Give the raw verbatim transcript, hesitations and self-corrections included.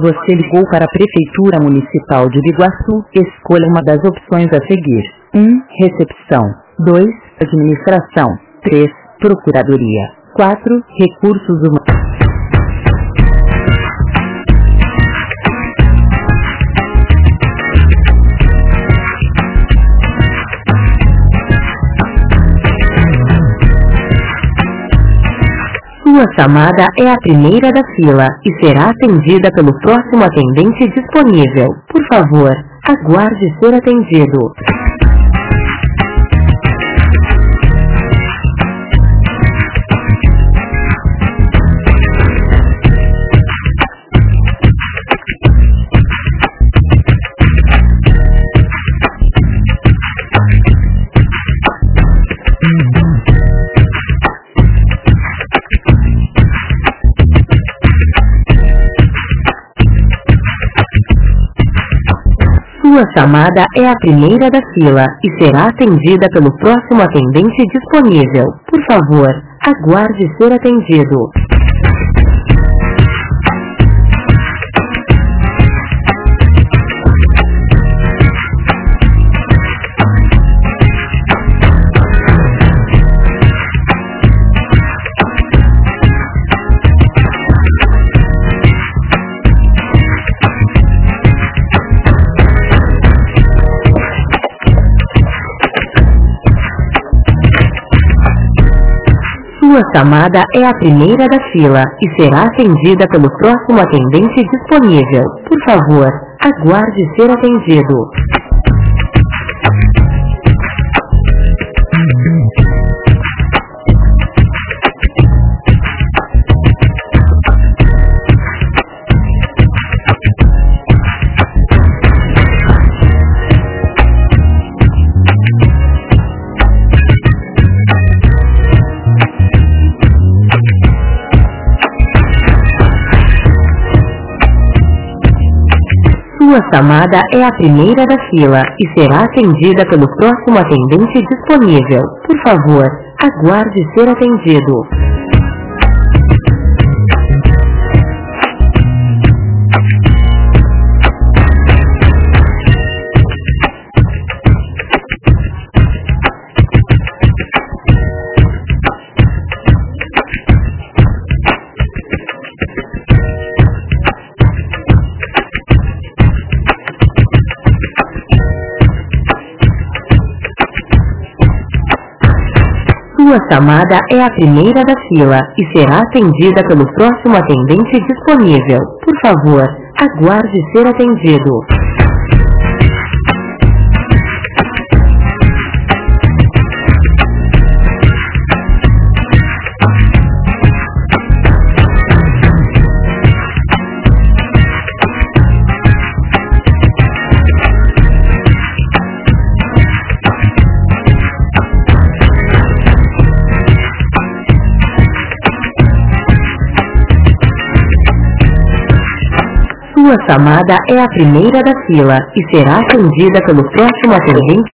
Você ligou para a Prefeitura Municipal de Biguaçu. Escolha uma das opções a seguir. um. Recepção. dois. Administração. três. Procuradoria. quatro. Recursos humanos. Sua chamada é a primeira da fila e será atendida pelo próximo atendente disponível. Por favor, aguarde ser atendido. Sua chamada é a primeira da fila e será atendida pelo próximo atendente disponível. Por favor, aguarde ser atendido. Sua chamada é a primeira da fila e será atendida pelo próximo atendente disponível. Por favor, aguarde ser atendido. Sua chamada é a primeira da fila e será atendida pelo próximo atendente disponível. Por favor, aguarde ser atendido. Sua chamada é a primeira da fila e será atendida pelo próximo atendente disponível. Por favor, aguarde ser atendido. Sua chamada é a primeira da fila e será atendida pelo próximo atendente